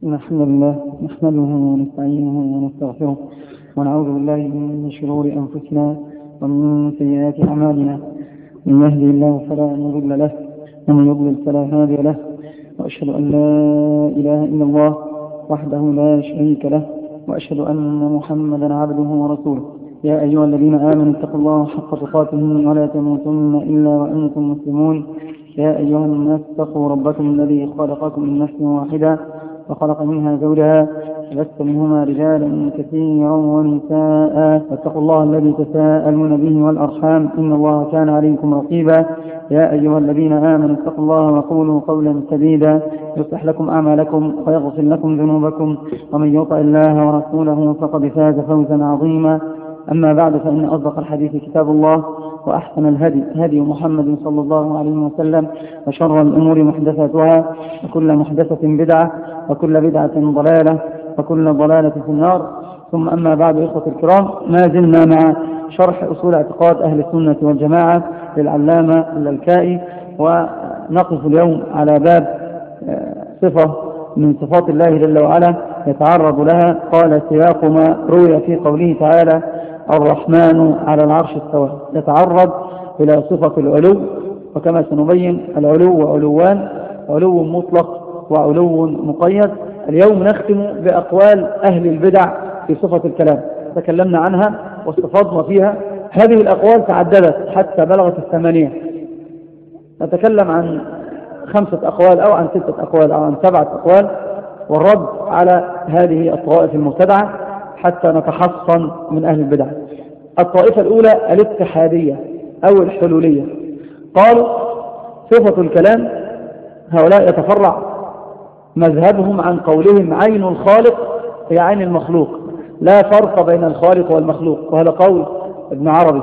الحمد لله نحمده ونستعينه ونستغفره ونعوذ بالله من شرور أنفسنا ومن سيئات أعمالنا. من يهدي الله فلا مضل له ومن يضلل فلا هادي له، وأشهد أن لا إله إلا الله وحده لا شريك له، وأشهد أن محمدا عبده ورسوله. يا أيها الذين آمنوا اتقوا الله حق تقاته ولا تموتن إلا وأنتم مسلمون. يا أيها الناس اتقوا ربكم الذي خلقكم من نفس واحدة وخلق منها زوجها وبث منهما رجالا كثيرا ونساء، واتقوا الله الذي تساءلون به والأرحام إن الله كان عليكم رقيبا. يا أيها الذين آمنوا اتقوا الله وقولوا قولا سديدا يصلح لكم أعمالكم ويغفر لكم ذنوبكم، ومن يطع الله ورسوله فقد فاز فوزا عظيما. أما بعد، فإن أصدق الحديث كتاب الله، وأحسن الهدي هدي محمد صلى الله عليه وسلم، وشر الأمور محدثاتها، وكل محدثة بدعة، وكل بدعة ضلالة، وكل ضلالة في النار. ثم أما بعد، إخوة الكرام، ما زلنا مع شرح أصول اعتقاد أهل السنة والجماعة للعلامة اللالكائي، ونقف اليوم على باب صفة من صفات الله جل وعلا يتعرض لها. قال: سياق ما روي في قوله تعالى: الرحمن على العرش استوى، يتعرض إلى صفة العلو. وكما سنبين، العلو علوان: علو مطلق وعلو مقيد. اليوم نختم بأقوال أهل البدع في صفة الكلام، تكلمنا عنها واستفضنا فيها. هذه الأقوال تعددت حتى بلغت 8. نتكلم عن 5 أقوال أو عن 6 أقوال أو عن 7 أقوال، والرد على هذه الطوائف المبتدعة حتى نتحصن من أهل البدع. الطائفة الأولى الاتحادية أو الحلولية. قالوا صفة الكلام، هؤلاء يتفرع مذهبهم عن قولهم عين الخالق هي عين المخلوق، لا فرق بين الخالق والمخلوق، وهذا قول ابن عربي.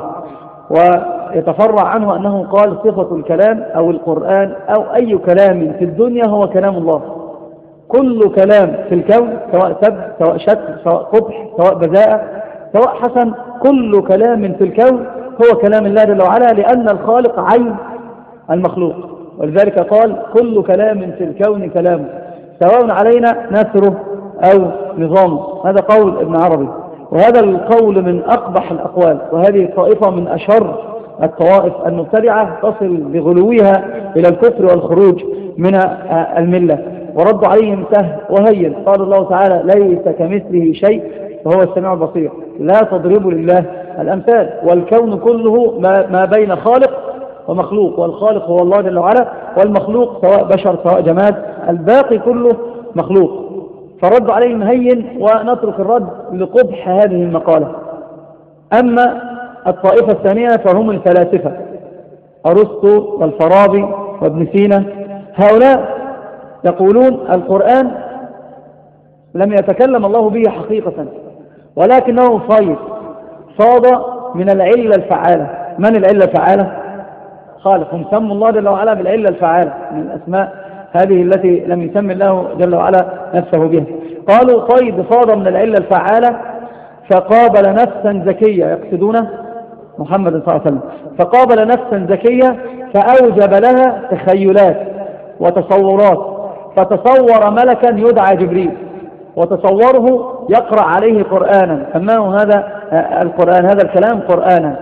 ويتفرع عنه أنه قال صفة الكلام أو القرآن أو أي كلام في الدنيا هو كلام الله. كل كلام في الكون، سواء سب، سواء شتم، سواء قبح، سواء بذاءة، سواء حسن، كل كلام في الكون هو كلام الله جل وعلا، لأن الخالق عين المخلوق. ولذلك قال: كل كلام في الكون كلامه، سواء علينا نثره أو نظامه. هذا قول ابن عربي، وهذا القول من أقبح الأقوال. وهذه الطائفة من أشر الطوائف المبتدعة، تصل بغلوها إلى الكفر والخروج من الملة. ورد عليهم سهل وهين. قال الله تعالى: ليس كمثله شيء وهو السميع البصير. لا تضربوا لله الأمثال. والكون كله ما بين خالق ومخلوق، والخالق هو الله جل وعلا، والمخلوق سواء بشر سواء جماد، الباقي كله مخلوق. فرد عليهم هين، ونترك الرد لقبح هذه المقالة. أما الطائفة الثانية فهم الفلاسفة، أرسطو والفارابي وابن سينا. هؤلاء يقولون القرآن لم يتكلم الله به حقيقة، ولكنه صاد من العلة الفعالة. من العلة الفعالة؟ خالق. هم سموا الله جل وعلا بالعلة الفعالة من الأسماء هذه التي لم يسم الله جل وعلا نفسه بها. قالوا صاد من العلة الفعالة، فقابل نفسا زكية، يقصدون محمد صلى الله عليه وسلم، فقابل نفسا زكية فأوجب لها تخيلات وتصورات، فتصور ملكا يدعى جبريل، وتصوره يقرأ عليه قرآنا، سماه هذا القرآن، هذا الكلام قرآنا،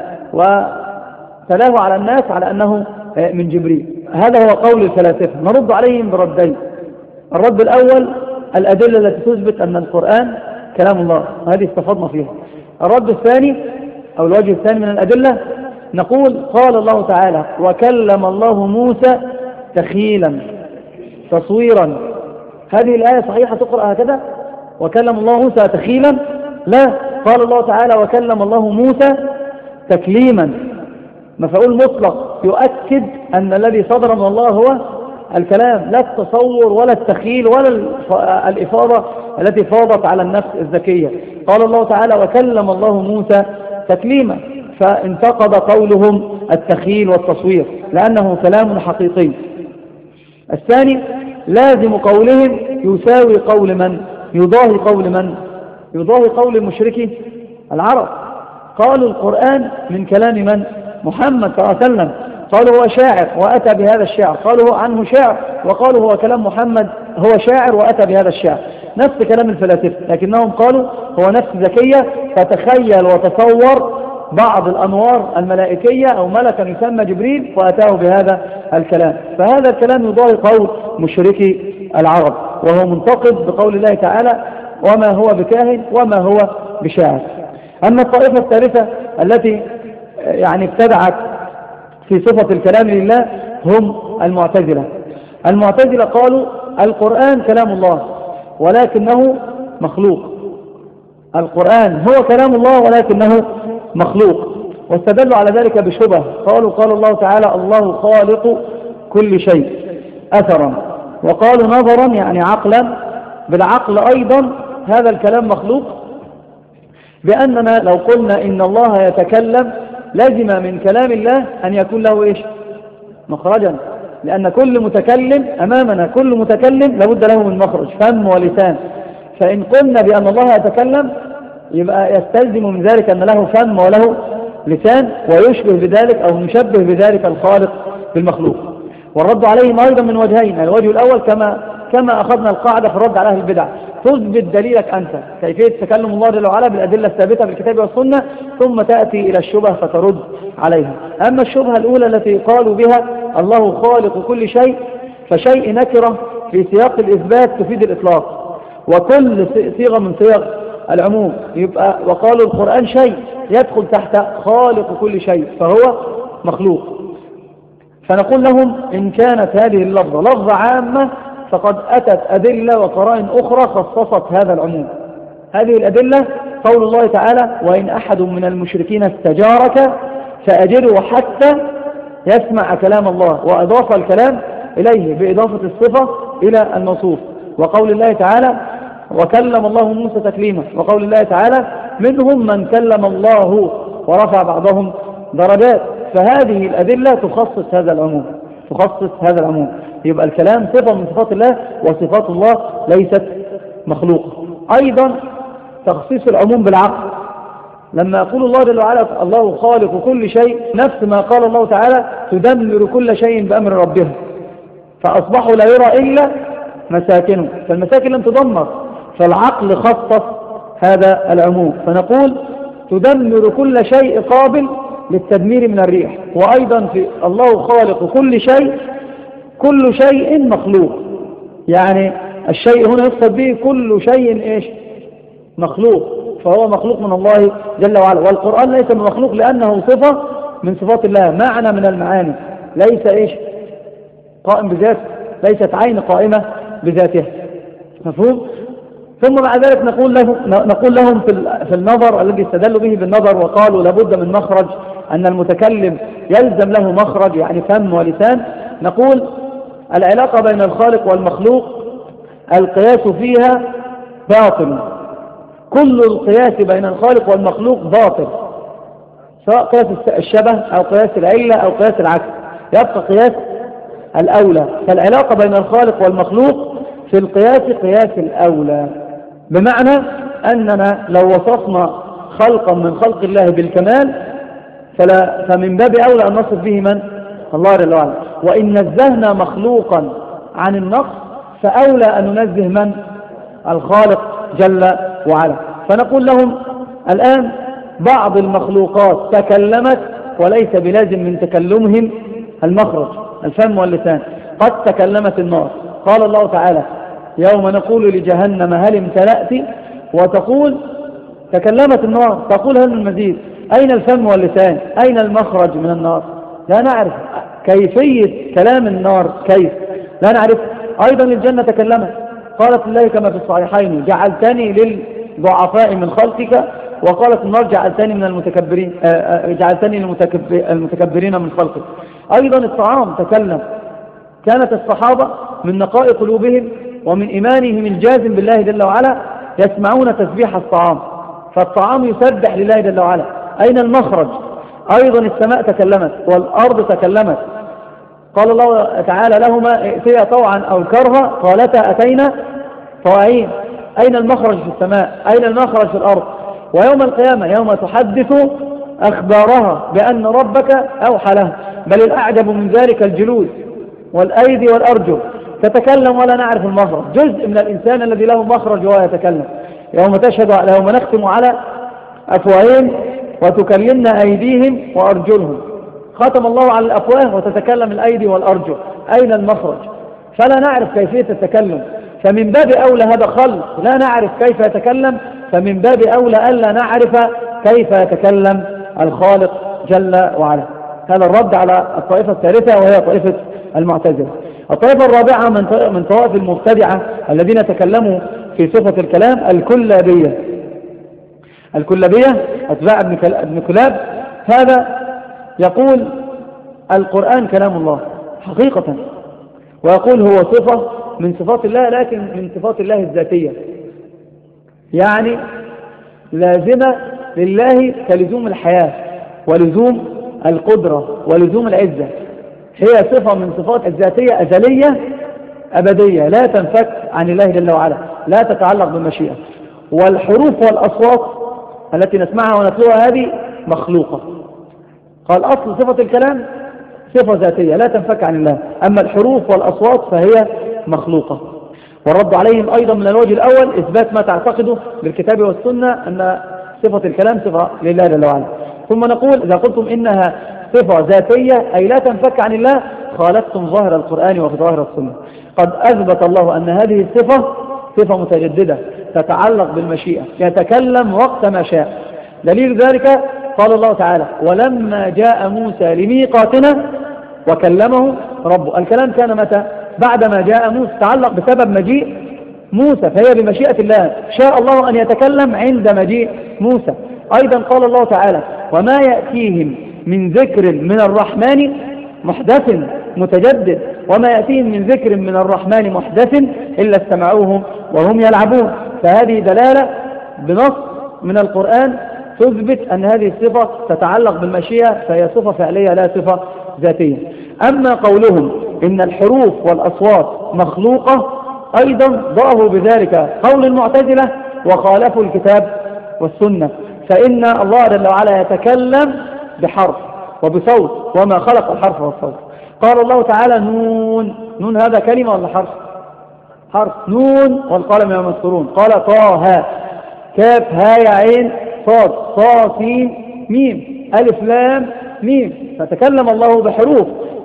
وتلاه على الناس على أنه من جبريل. هذا هو قول الفلاسفة. نرد عليهم بردين. الرد الأول: الأدلة التي تثبت أن القرآن كلام الله، هذه استفضنا فيها. الرد الثاني أو الوجه الثاني من الأدلة، نقول: قال الله تعالى: وكلم الله موسى تخيلا تصويرا. هذه الآية صحيحة تقرأ هكذا؟ وكلم الله موسى تخيلا؟ لا، قال الله تعالى: وكلم الله موسى تكليما، مفعول مطلق يؤكد أن الذي صدر من الله هو الكلام، لا التصور ولا التخيل ولا الإفاضة التي فاضت على النفس الذكية. قال الله تعالى: وكلم الله موسى تكليما، فانتقض قولهم التخيل والتصوير، لأنه كلام حقيقي. الثاني: لازم قولهم يساوي قول من؟ يضاهي قول من؟ يضاهي قول المشركين العرب. قالوا القرآن من كلام من؟ محمد صلى الله عليه وسلم. قالوا هو شاعر وأتى بهذا الشعر، قالوا هو عنه شعر، وقالوا هو كلام محمد هو شاعر وأتى بهذا الشعر. نفس كلام الفلاسفة، لكنهم قالوا هو نفس ذكية، فتخيل وتصور بعض الأنوار الملائكية أو ملكا يسمى جبريل وأتاه بهذا الكلام. فهذا الكلام يضاهي قول مشركي العرب، وهو منتقد بقول الله تعالى وما هو بكاهن وما هو بشاعر. أما الطائفة الثالثة التي يعني ابتدعت في صفة الكلام لله هم المعتزلة. المعتزلة قالوا القرآن كلام الله ولكنه مخلوق، القرآن هو كلام الله ولكنه مخلوق، واستدلوا على ذلك بشبه. قالوا قال الله تعالى الله خالق كل شيء أثرا، وقالوا نظرا يعني عقلا، بالعقل أيضا هذا الكلام مخلوق، بأننا لو قلنا إن الله يتكلم لازم من كلام الله أن يكون له إيش؟ مخرجا، لأن كل متكلم أمامنا، كل متكلم لابد له من مخرج، فم ولسان. فإن قلنا بأن الله يتكلم يبقى يستلزم من ذلك أن له فم وله لسان، ويشبه بذلك أو نشبه بذلك الخالق بالمخلوق. والرد عليهم أيضا من وجهين. الوجه الأول كما أخذنا القاعدة في الرد على أهل البدع، تثبت دليلك أنت كيفية تكلم الله جل وعلا بالأدلة الثابتة في الكتاب والسنة، ثم تأتي إلى الشبهة فترد عليها. أما الشبهة الأولى التي قالوا بها الله خالق كل شيء، فشيء نكرة في سياق الإثبات تفيد الإطلاق، وكل صيغة من صيغ العموم يبقى، وقالوا القرآن شيء يدخل تحت خالق كل شيء فهو مخلوق. فنقول لهم إن كانت هذه اللفظة لفظة عامة فقد أتت أدلة وقرائن أخرى خصصت هذا العموم. هذه الأدلة قول الله تعالى وإن أحد من المشركين استجارك فأجره حتى يسمع كلام الله، وأضاف الكلام إليه بإضافة الصفة إلى الموصوف. وقول الله تعالى وكلم الله موسى تكليما، وقول الله تعالى منهم من كلم الله ورفع بعضهم درجات. فهذه الأدلة تخصص هذا العموم، تخصص هذا العموم. يبقى الكلام صفة من صفات الله، وصفات الله ليست مخلوقة. أيضا تخصيص العموم بالعقل، لما يقول الله جل وعلا الله خالق كل شيء، نفس ما قال الله تعالى تدمر كل شيء بأمر ربها فأصبحوا لا يرى إلا مساكنه، فالمساكن لم تدمر، فالعقل خصص هذا العموم. فنقول تدمر كل شيء قابل للتدمير من الريح. وأيضا في الله خالق كل شيء، كل شيء مخلوق، يعني الشيء هنا يقصد به كل شيء إيش؟ مخلوق، فهو مخلوق من الله جل وعلا. والقرآن ليس من مخلوق لأنه صفة من صفات الله، معنى من المعاني، ليس إيش؟ قائم بذاته، ليست عين قائمة بذاتها. مفهوم؟ ثم مع ذلك نقول لهم في النظر الذي استدلوا به بالنظر وقالوا لابد من مخرج، أن المتكلم يلزم له مخرج يعني فم ولسان. نقول العلاقة بين الخالق والمخلوق القياس فيها باطل، كل القياس بين الخالق والمخلوق باطل، سواء قياس الشبه أو قياس العلة أو قياس العكس، يبقى قياس الأولى. فالعلاقة بين الخالق والمخلوق في القياس قياس الأولى، بمعنى أننا لو وصفنا خلقا من خلق الله بالكمال فمن باب أولى أن نصف به من؟ الله جل وعلا. وإن نزهنا مخلوقا عن النقص فأولى أن ننزه من؟ الخالق جل وعلا. فنقول لهم الآن بعض المخلوقات تكلمت وليس بلازم من تكلمهم المخرج الفم واللسان. قد تكلمت النار، قال الله تعالى يوم نقول لجهنم هل امتلأت، وتقول تكلمت النار تقول هل من مزيد. أين الفم واللسان؟ أين المخرج من النار؟ لا نعرف كيفية كلام النار كيف، لا نعرف. أيضا الجنة تكلمت، قالت الله كما في الصحيحين جعلتني للضعفاء من خلقك، وقالت النار جعلتني من المتكبرين، جعلتني المتكبرين من خلقك. أيضا الطعام تكلم، كانت الصحابة من نقاء قلوبهم ومن إيمانهم الجازم بالله جل وعلا يسمعون تسبيح الطعام، فالطعام يسبح لله جل وعلا. أين المخرج؟ أيضا السماء تكلمت والأرض تكلمت، قال الله تعالى لهما ائتيا طوعا أو كرها قالتا أتينا طائعين. أين المخرج في السماء؟ أين المخرج في الأرض؟ ويوم القيامة يوم تحدث أخبارها بأن ربك أوحى لها، بل الأعجب من ذلك الجلود والأيدي والأرجل تتكلم ولا نعرف المخرج. جزء من الإنسان الذي له مخرج وهو يتكلم. يوم نختم على أفواههم وتكلمنا أيديهم وأرجلهم. ختم الله على الأفواه وتتكلم الأيدي والأرجل. أين المخرج؟ فلا نعرف كيفية التكلم، فمن باب أولى هذا خلق لا نعرف كيف يتكلم، فمن باب أولى ألا نعرف كيف يتكلم الخالق جل وعلا. هذا الرد على الطائفة الثالثة وهي طائفة المعتزلة. الطائفة الرابعة من طوائف المبتدعة الذين تكلموا في صفة الكلام الكلابية. الكلابية أتباع ابن كلاب، هذا يقول القرآن كلام الله حقيقة، ويقول هو صفة من صفات الله لكن من صفات الله الذاتية، يعني لازمة لله كلزوم الحياة ولزوم القدرة ولزوم العزة. هي صفة من صفات الذاتية أزلية أبدية لا تنفك عن الله جل وعلا، لا تتعلق بالمشيئة. والحروف والأصوات التي نسمعها ونتلوها هذه مخلوقة. قال أصل صفة الكلام صفة ذاتية لا تنفك عن الله، أما الحروف والأصوات فهي مخلوقة. والرد عليهم أيضا من الوجه الأول إثبات ما تعتقده بالكتاب والسنة أن صفة الكلام صفة لله جل وعلا. ثم نقول إذا قلتم إنها صفة ذاتية أي لا تنفك عن الله خالفتم ظاهر القرآن وظاهر السنة. قد أثبت الله أن هذه الصفة صفة متجددة تتعلق بالمشيئة، يتكلم وقت ما شاء. دليل ذلك قال الله تعالى ولما جاء موسى لميقاتنا وكلمه ربه. الكلام كان متى؟ بعدما جاء موسى، تعلق بسبب مجيء موسى، فهي بمشيئة الله، شاء الله أن يتكلم عند مجيء موسى. أيضا قال الله تعالى وما يأتيهم من ذكر من الرحمن محدث متجدد، وما يأتيهم من ذكر من الرحمن محدث إلا استمعوه وهم يلعبون. فهذه دلالة بنص من القرآن تثبت أن هذه الصفة تتعلق بالمشيئة، فهي صفة فعلية لا صفة ذاتية. أما قولهم إن الحروف والأصوات مخلوقة أيضا ضعوا بذلك قول المعتزلة وخالفوا الكتاب والسنة، فإن الله جل وعلا يتكلم بحرف وبصوت وما خلق الحرف والصوت. قال الله تعالى نون. نون هذا كلمة ولا حرف؟ حرف. نون والقلم وما يسطرون. قال طه كاف هاء عين صاد صاد سين ميم ألف لام ميم. فتكلم الله بحروف،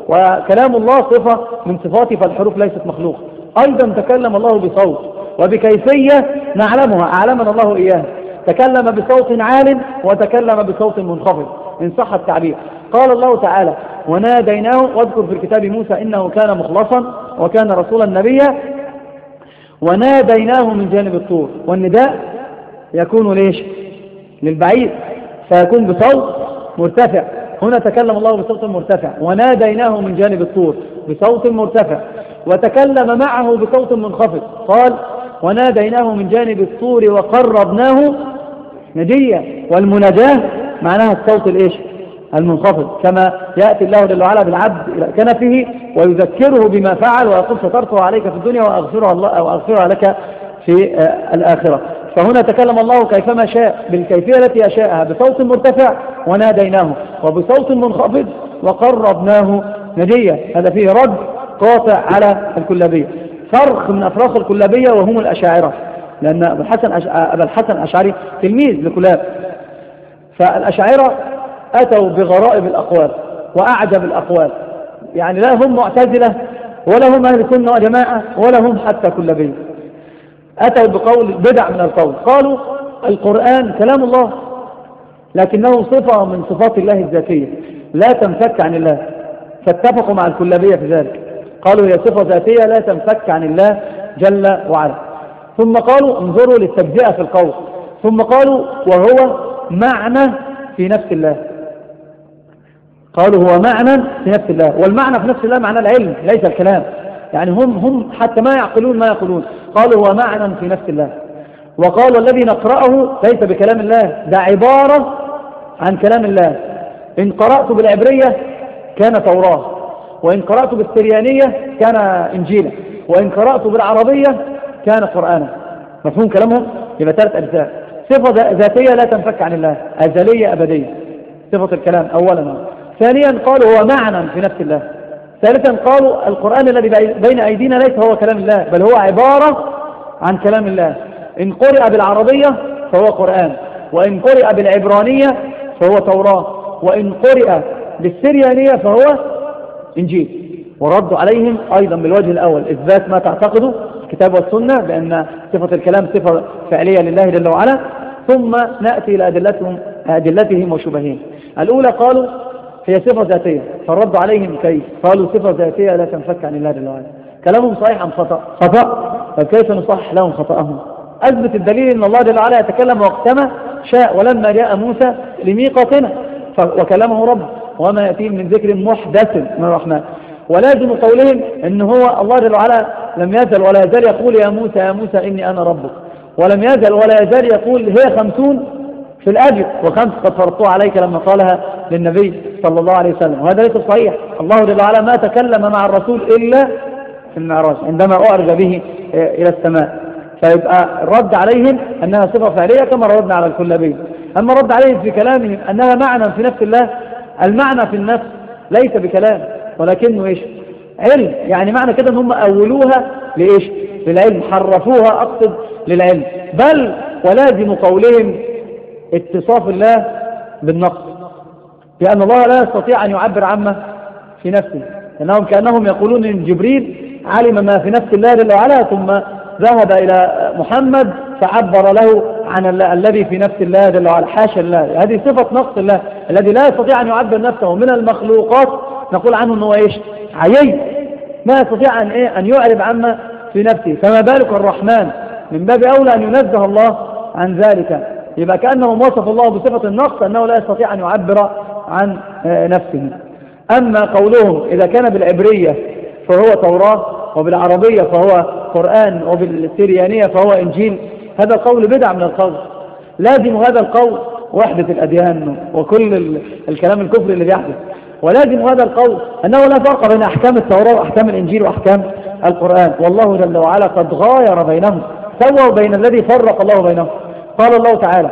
وكلام الله صفة من صفاته، فالحروف ليست مخلوقة. أيضا تكلم الله بصوت وبكيفية نعلمها أعلمنا الله إياها. تكلم بصوت عال وتكلم بصوت منخفض إن صح التعبير. قال الله تعالى وناديناه، واذكر في الكتاب موسى إنه كان مخلصا وكان رسولا نبيا، وناديناه من جانب الطور. والنداء يكون ليش؟ للبعيد، فيكون بصوت مرتفع. هنا تكلم الله بصوت مرتفع. وناديناه من جانب الطور بصوت مرتفع، وتكلم معه بصوت منخفض. قال وناديناه من جانب الطور وقربناه نجيا. والمناجاة معناها الصوت الايش؟ المنخفض، كما يأتي الله جل وعلا بالعبد إلى كنفه ويذكره بما فعل ويقول سترته عليك في الدنيا وأغفرها الله أو أغفرها لك في الآخرة. فهنا تكلم الله كيفما شاء بالكيفية التي يشاءها بصوت مرتفع وناديناه، وبصوت منخفض وقربناه نجيا. هذا فيه رد قاطع على الكلابية، فرق من أفراق الكلابية وهم الأشاعرة، لأن أبا الحسن الأشعري تلميذ لكلاب. فالأشاعرة أتوا بغرائب الأقوال وأعجب الأقوال، يعني لا هم معتزلة ولا هم أهل سنة وجماعة ولا هم حتى كلابية. أتوا بقول بدع من القول، قالوا القرآن كلام الله لكنه صفة من صفات الله الذاتية لا تنفك عن الله، فاتفقوا مع الكلابية في ذلك، قالوا هي صفة ذاتية لا تنفك عن الله جل وعلا. ثم قالوا انظروا للتجزئة في القول، ثم قالوا وهو معنى في نفس الله. قالوا هو معنى في نفس الله، والمعنى في نفس الله معنى العلم ليس الكلام، يعني هم حتى ما يعقلون ما يقولون. قالوا هو معنى في نفس الله. وقالوا الذي نقرأه ليس بكلام الله، ده عبارة عن كلام الله. إن قرأت بالعبرية كان توراة، وإن قرأت بالسريانية كان إنجيلا، وإن قرأت بالعربية كان قرآنا. مفهوم كلامهم؟ يبقى 3 أجزاء. صفة ذاتية لا تنفك عن الله، أزلية أبدية، صفة الكلام أولا. ثانيا قالوا هو معنى في نفس الله، ثالثا قالوا القرآن الذي بين أيدينا ليس هو كلام الله، بل هو عبارة عن كلام الله. إن قرئ بالعربية فهو قرآن، وإن قرئ بالعبرانية فهو توراة، وإن قرئ بالسريانية فهو إنجيل. ورد عليهم أيضا بالوجه الأول إثبات ما تعتقده الكتاب والسنة بأن صفة الكلام صفة فعلية لله جل وعلا، ثم نأتي إلى أدلتهم وشبههم. الأولى قالوا هي صفة ذاتية، فالرد عليهم كيف؟ قالوا صفة ذاتية لا تنفك عن الله جل وعلا. كلامهم صحيح أم خطأ؟ خطأ. فكيف نصحح لهم خطأهم؟ أثبت الدليل أن الله جل وعلا يتكلم وقتما شاء، ولما جاء موسى لميقاتنا وكلمه رب وما يأتيهم من ذكر محدث من الرحمن. ولازم قولهم أن هو الله جل وعلا لم يزل ولا يزال يقول يا موسى يا موسى إني أنا ربك، ولم يزل ولا يزال يقول هي 50 في الأجر و5 قد فرضتها عليك لما قالها للنبي صلى الله عليه وسلم. وهذا ليس صحيح. الله جل وعلا ما تكلم مع الرسول إلا في المعراج عندما أعرج به إلى السماء. فيبقى الرد عليهم أنها صفة فعلية كما ردنا على الكلابي. أما رد عليهم في كلامهم أنها معنى في نفس الله، المعنى في النفس ليس بكلام ولكنه إيش؟ علم. يعني معنى كده أنهم أولوها لإيش؟ للعلم، حرفوها أقصد للعلم. بل ولازم قولهم اتصاف الله بالنقص، لأن الله لا يستطيع أن يعبر عما في نفسه، لأنهم كأنهم يقولون إن جبريل علم ما في نفس الله جل وعلا ثم ذهب إلى محمد فعبر له عن الذي في نفس الله جل وعلا. حاشا الله، هذه صفة نقص الله الذي لا يستطيع أن يعبر نفسه. من المخلوقات نقول عنه أنه إيش؟ عيي، ما يستطيع أن يعرب عما في نفسه، فما بالك الرحمن؟ من باب أولى أن ينزه الله عن ذلك. يبقى كأنهم وصف الله بصفة النقص أنه لا يستطيع أن يعبر عن نفسه. أما قولهم إذا كان بالعبرية فهو توراة، وبالعربية فهو قرآن، وبالسريانية فهو إنجيل، هذا قول بدع من القول. لازم هذا القول وحدة الأديان وكل الكلام الكفري اللي بيحدث. ولازم هذا القول أنه لا فرق بين أحكام التوراة وأحكام الإنجيل وأحكام القرآن، والله جل وعلا قد غاير بينهم، سووا بين الذي فرق الله بينهم. قال الله تعالى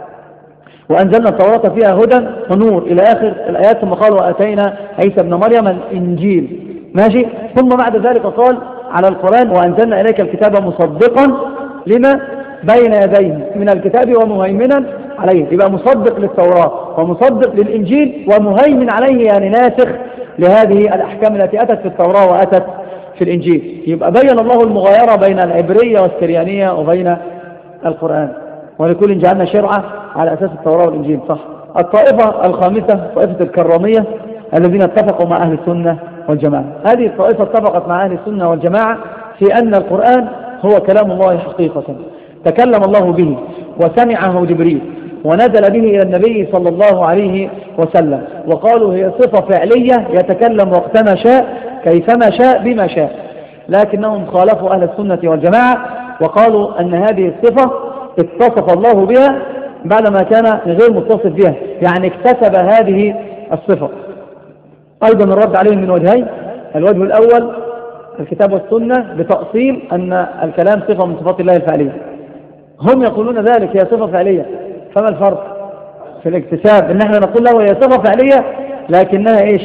وأنزلنا التوراة فيها هدى ونور إلى آخر الآيات، ثم قال وآتينا عيسى ابن مريم الإنجيل. ماشي. ثم بعد ذلك قال على القرآن وأنزلنا إليك الكتاب مصدقا لما بين يديه من الكتاب ومهيمنا عليه. يبقى مصدق للتوراة ومصدق للإنجيل ومهيمن عليه، يعني ناسخ لهذه الأحكام التي أتت في التوراة وأتت في الإنجيل. يبقى بين الله المغايرة بين العبرية والسريانية وبين القرآن. ولكل جعلنا شرعة على أساس التوراة والإنجيل. صح. الطائفة الخامسة طائفة الكرامية الذين اتفقوا مع أهل السنة والجماعة. هذه الطائفة اتفقت مع أهل السنة والجماعة في أن القرآن هو كلام الله حقيقة، تكلم الله به وسمعه جبريل ونزل به إلى النبي صلى الله عليه وسلم. وقالوا هي صفة فعلية يتكلم وقتما شاء كيفما شاء بما شاء. لكنهم خالفوا أهل السنة والجماعة وقالوا أن هذه الصفة اتصف الله بها بعدما كان غير متصف بها، يعني اكتسب هذه الصفة. أيضا الرد عليهم من وجهين. الوجه الأول الكتاب والسنة بتأصيل أن الكلام صفة من صفات الله الفعلية. هم يقولون ذلك هي صفة فعلية، فما الفرق في الاكتساب؟ إن احنا نقول له هي صفة فعلية لكنها إيش؟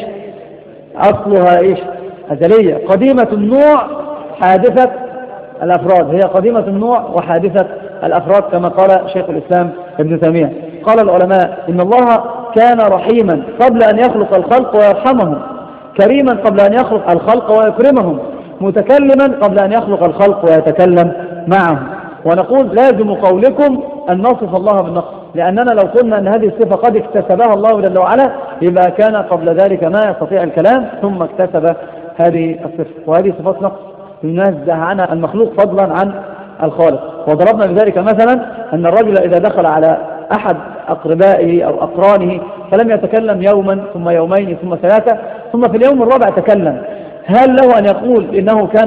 أصلها إيش؟ أزلية، قديمة النوع حادثة الأفراد. هي قديمة النوع وحادثة الأفراد كما قال شيخ الإسلام ابن تيمية. قال العلماء إن الله كان رحيما قبل أن يخلق الخلق ويرحمهم، كريما قبل أن يخلق الخلق ويكرمهم، متكلما قبل أن يخلق الخلق ويتكلم معهم. ونقول لازم قولكم أن نصف الله بالنقص، لأننا لو قلنا أن هذه الصفة قد اكتسبها الله جل وعلا يبقى كان قبل ذلك ما يستطيع الكلام ثم اكتسب هذه الصفة، وهذه صفات نقص ينزه عنها المخلوق فضلا عن الخالق. وضربنا بذلك مثلا أن الرجل إذا دخل على أحد أقربائه أو أقرانه فلم يتكلم يوما ثم يومين ثم ثلاثة ثم في اليوم الرابع تكلم، هل له أن يقول إنه كان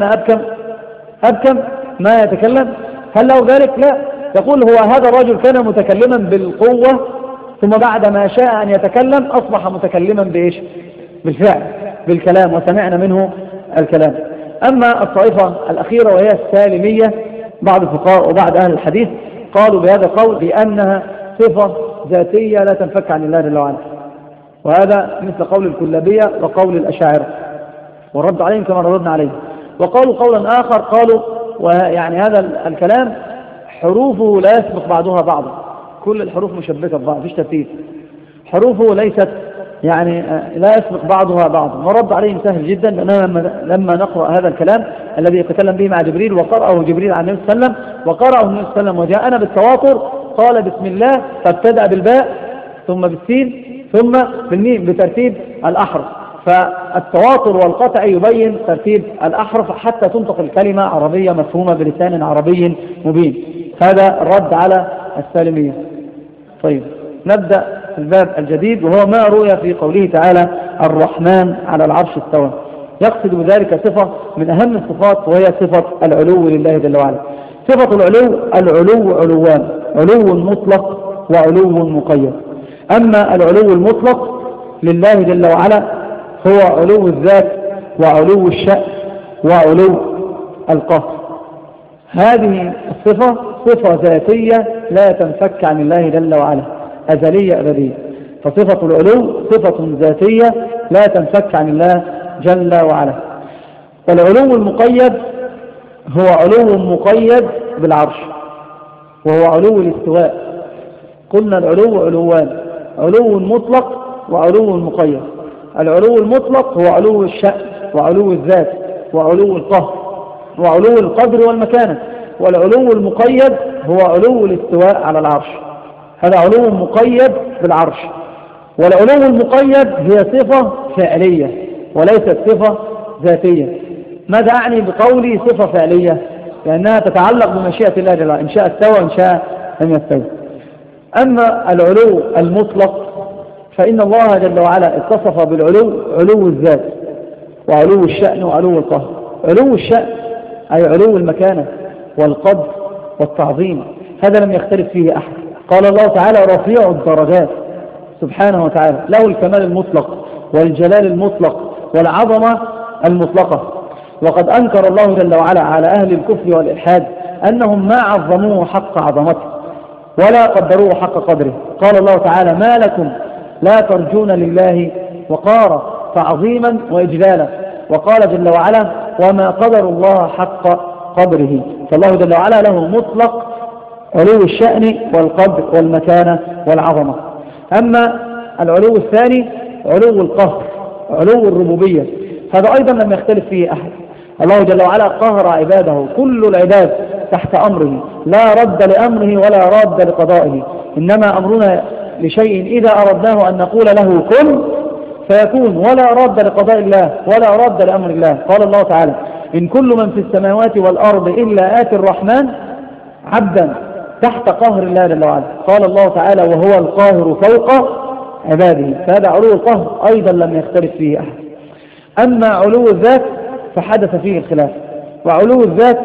أبكم ما يتكلم؟ هل له ذلك؟ لا. يقول هو هذا الرجل كان متكلما بالقوة ثم بعد ما شاء أن يتكلم أصبح متكلما بإيش؟ بالفعل، بالكلام، وسمعنا منه الكلام. أما الطائفة الأخيرة وهي السالمية، بعض الفقهاء وبعض أهل الحديث قالوا بهذا القول بأنها صفة ذاتية لا تنفك عن الله جل وعلا، وهذا مثل قول الكلابية وقول الأشاعرة. والرد عليهم كما رددنا عليهم. وقالوا قولا آخر، قالوا ويعني هذا الكلام حروفه لا يسبق بعضها بعضا، كل الحروف مشبكة ببعض، فيش ترتيب، حروفه ليست يعني لا يسبق بعضها بعضا. ورد عليهم سهل جدا، لأننا لما نقرأ هذا الكلام الذي يتكلم به مع جبريل، وقرأه جبريل عن النبي صلى الله عليه وسلم، وقرأه النبي صلى الله عليه وسلم وجاءنا بالتواتر، قال بسم الله، فابتدأ بالباء ثم بالسين ثم بالميم بترتيب الأحرف. فالتواتر والقطع يبين ترتيب الأحرف حتى تنطق الكلمة عربية مفهومة بلسان عربي مبين. هذا الرد على السالمية. طيب نبدأ في الباب الجديد، وهو ما روي في قوله تعالى الرحمن على العرش استوى. يقصد بذلك صفة من أهم الصفات، وهي صفة العلو لله جل وعلا. صفة العلو علوان، علو مطلق وعلو مقيد. أما العلو المطلق لله جل وعلا هو علو الذات وعلو الشأن وعلو القهر. هذه الصفة صفة ذاتية لا تنفك عن الله جل وعلا، أزلية أبدية. فصفة العلو صفة ذاتية لا تنفك عن الله جل وعلا. والعلو المقيد هو علو مقيد بالعرش، وهو علو الاستواء. قلنا العلو علوان، علو مطلق وعلو مقيد. العلو المطلق هو علو الشأن وعلو الذات وعلو القهر وعلو القدر والمكانة. والعلو المقيد هو علو الاستواء على العرش، هذا علو مقيد بالعرش. والعلو المقيد هي صفة فعلية وليست صفة ذاتية. ماذا أعني بقولي صفة فعلية؟ لأنها تتعلق بمشيئة الله جل وعلا، إن شاء استوى إن شاء لم يستوي. أما العلو المطلق فإن الله جل وعلا اتصف بالعلو، علو الذات وعلو الشأن وعلو القهر. علو الشأن أي علو المكانة والقدر والتعظيم، هذا لم يختلف فيه أحد. قال الله تعالى رفيع الدرجات سبحانه وتعالى، له الكمال المطلق والجلال المطلق والعظمة المطلقة. وقد أنكر الله جل وعلا على أهل الكفر والإلحاد أنهم ما عظموه حق عظمته ولا قدروه حق قدره. قال الله تعالى ما لكم لا ترجون لله وقارا، تعظيما وإجلالا. وقال جل وعلا وما قدر الله حق قدره. فالله جل وعلا له مطلق علو الشأن والقدر والمكانة والعظمة. أما العلو الثاني علو القهر، علو الربوبية، هذا أيضا لم يختلف فيه أحد. الله جل وعلا قهر عباده، كل العباد تحت أمره، لا رد لأمره ولا راد لقضائه. إنما أمرنا لشيء إذا أردناه أن نقول له كن فيكون، ولا راد لقضاء الله ولا راد لأمر الله. قال الله تعالى إن كل من في السماوات والأرض إلا آتي الرحمن عبدا، تحت قهر الله جل وعلا. قال الله تعالى وهو القاهر فوق عباده، فهذا علو القهر أيضا لم يختلف فيه أحد. أما علو الذات فحدث فيه الخلاف. وعلو الذات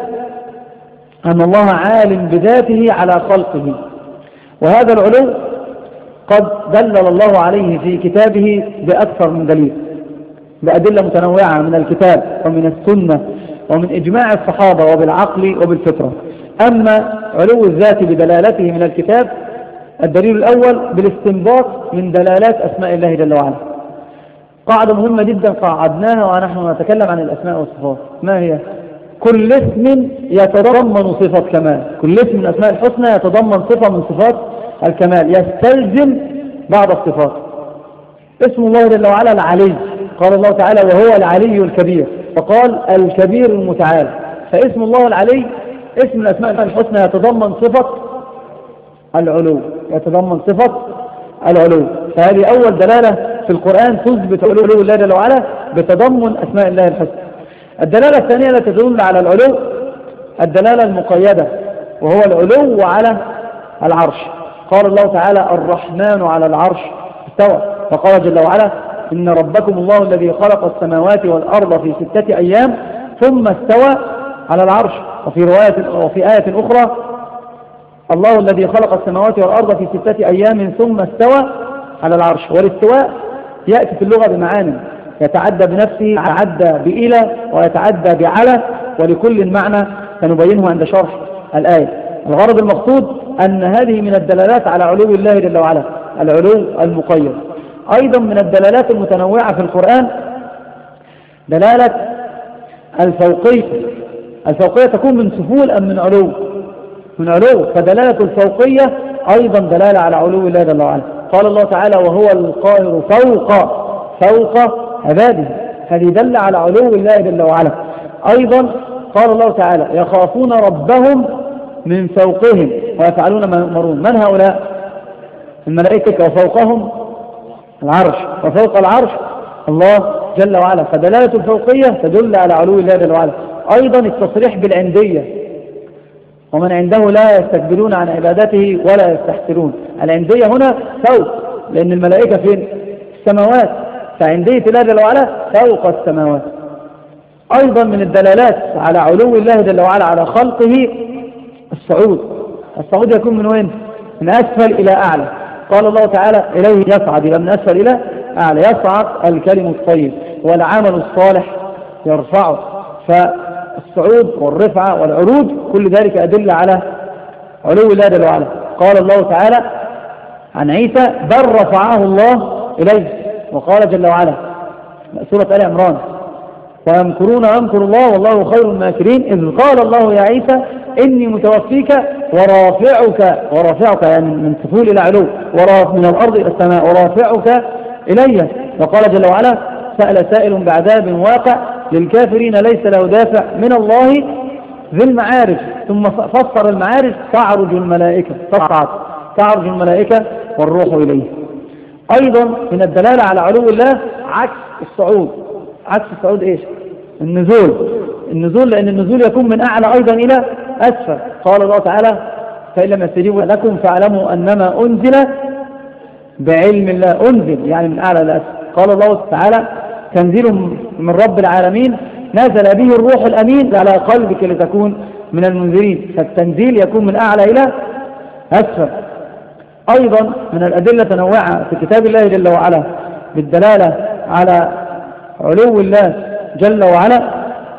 أن الله عالم بذاته على خلقه، وهذا العلو قد دلل الله عليه في كتابه بأكثر من دليل، بأدلة متنوعة من الكتاب ومن السنة ومن إجماع الصحابة وبالعقل وبالفطرة. أما علو الذات بدلالته من الكتاب، الدليل الأول بالاستنباط من دلالات أسماء الله جل وعلا. قاعدة مهمة جدا قاعدناها ونحن نتكلم عن الأسماء والصفات، ما هي؟ كل اسم يتضمن صفة كمال، كل اسم من الأسماء الحسنى يتضمن صفة من صفات الكمال، يستلزم بعض الصفات. اسم الله جل وعلا العلي، قال الله تعالى وهو العلي الكبير، فقال الكبير المتعال. فاسم الله العلي اسم من الأسماء الحسنى يتضمن صفة العلو، يتضمن صفة العلو. فهذه أول دلالة في القرآن تثبت علو الله جل وعلا بتضمن أسماء الله الحسنى. الدلالة الثانية التي تدل على العلو الدلالة المقيدة، وهو العلو على العرش. قال الله تعالى الرحمن على العرش استوى، وقال جل وعلا إن ربكم الله الذي خلق السماوات والأرض في 6 أيام ثم استوى على العرش. وفي آية أخرى الله الذي خلق السماوات والأرض في 6 أيام ثم استوى على العرش. والاستواء يأتي في اللغة بمعاني، يتعدى بنفسه، يتعدى بإلى، ويتعدى بعلى، ولكل معنى سنبينه عند شرح الآية. الغرض المقصود أن هذه من الدلالات على علو الله جل وعلا، العلو المقيد. أيضا من الدلالات المتنوعة في القرآن دلالة الفوقية. الفوقية تكون من سفول أم من علو؟ من علو. فدلالة الفوقية أيضا دلالة على علو الله جل وعلا. قال الله تعالى وهو القاهر فوق عباده، هذه دل على علو الله جل وعلا. أيضا قال الله تعالى يخافون ربهم من فوقهم ويفعلون ما يؤمرون. من هؤلاء؟ الملائكة. وفوقهم العرش، وفوق العرش الله جل وعلا. فدلالة الفوقية تدل على علو الله جل وعلا. أيضا التصريح بالعندية، ومن عنده لا يستكبرون عن عبادته ولا يستحسرون. العندية هنا فوق، لأن الملائكة فين؟ السماوات، فعندية الله جل وعلا فوق السماوات. أيضا من الدلالات على علو الله جل وعلا على خلقه الصعود. الصعود يكون من وين؟ من أسفل إلى أعلى. قال الله تعالى إليه يصعد، يبقى من أسفل إلى أعلى. يصعد الكلم الطيب والعمل الصالح يرفعه. فالصعود والرفعة والعروج كل ذلك أدل على علو الله جل وعلا. قال الله تعالى عن عيسى بل رفعه الله إليه. وقال جل وعلا سورة آل عمران ويمكرون ويمكر الله والله خير الماكرين إذ قال الله يا عيسى إني متوفيك ورافعك يعني من سفول إلى علو، من الأرض إلى السماء، ورافعك إلي. وقال جل وعلا سأل سائل بعذاب واقع للكافرين ليس له دافع من الله ذي المعارج. ثم فسر المعارج تعرج الملائكة والروح إليه. أيضا من الدلالة على علو الله عكس الصعود. عكس الصعود إيش؟ النزول، لأن النزول يكون من أعلى أيضا إلى أسفل. قال الله تعالى فإن لم يستجيبوا لكم فاعلموا أنما أنزل بعلم الله. أنزل يعني من أعلى إلى أسفل. قال الله تعالى تنزيل من رب العالمين نزل به الروح الأمين على قلبك لتكون من المنذرين. فالتنزيل يكون من أعلى إلى أسفل. أيضا من الأدلة تنوعة في كتاب الله جل وعلا بالدلالة على علو الله جل وعلا.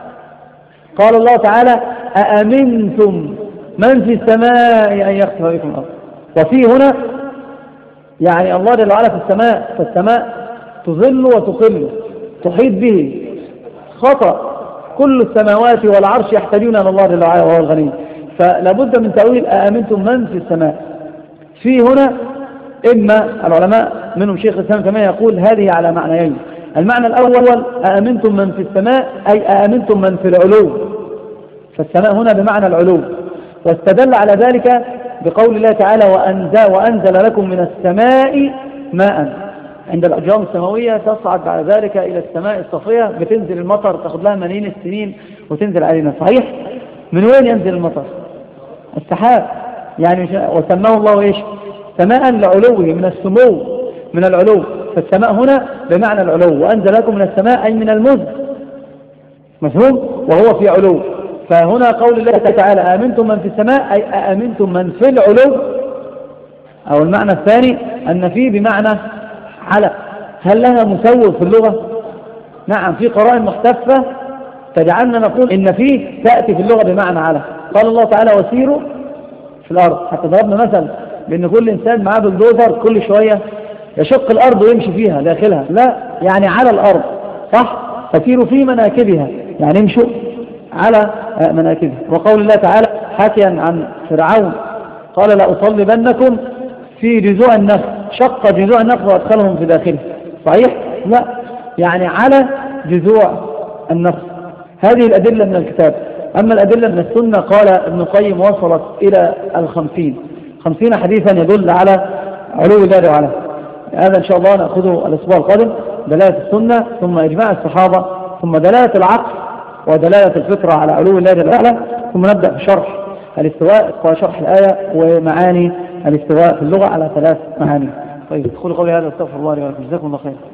قال الله تعالى أأمنتم من في السماء أن يخسف بكم الأرض. وفي هنا يعني الله جل وعلا في السماء، فالسماء تظل وتقل تحيط به خطأ. كل السماوات والعرش يحتاجون إلى الله جل وعلا وهو الغني. فلابد من تأويل أأمنتم من في السماء. في هنا إما العلماء منهم شيخ الإسلام كمان يقول هذه على معنيين. المعنى الأول أأمنتم من في السماء أي أأمنتم من في العلو، فالسماء هنا بمعنى العلو. واستدل على ذلك بقول الله تعالى وأنزل لكم من السماء ماء. عند الأجرام السماوية تصعد بعد ذلك إلى السماء الصافية، بتنزل المطر تأخذ لها ملايين السنين وتنزل علينا. صحيح؟ من وين ينزل المطر؟ السحاب. يعني وسماه الله إيش؟ سماء لعلوه، من السمو، من العلو. فالسماء هنا بمعنى العلو. وأنزل لكم من السماء أي من المزد، مفهوم؟ وهو في علو. فهنا قول الله تعالى آمنتم من في السماء أي آمنتم من في العلو. أو المعنى الثاني أن فيه بمعنى على. هل لها مسوغ في اللغة؟ نعم، في قرائن مختلفة تجعلنا نقول إن فيه تأتي في اللغة بمعنى على. قال الله تعالى وسيروا في الأرض. حتى ضربنا مثل بأن كل إنسان معاه بالدوزر كل شوية يشق الأرض ويمشي فيها داخلها، لا يعني على الأرض، صح؟ فسيروا في مناكبها يعني امشوا على مناكبها. وقول الله تعالى حكيا عن فرعون قال لأصلبنكم في جذوع النخل، شق جذوع النخل وأدخلهم في داخله. صحيح؟ لا يعني على جذوع النخل. هذه الأدلة من الكتاب. أما الأدلة من السنة قال ابن القيم وصلت إلى 50 حديثا يدل على علو الله تعالى. هذا إن شاء الله نأخذه الأسبوع القادم، دلالة السنة ثم إجماع الصحابة ثم دلالة العقل ودلالة الفطرة على علو الله تعالى، ثم نبدأ بشرح الاستواء وشرح الآية ومعاني الاستواء في اللغة على 3 معاني. طيب ادخلوا قولي هذا، استغفر الله لي ولكم، جزاكم الله خير.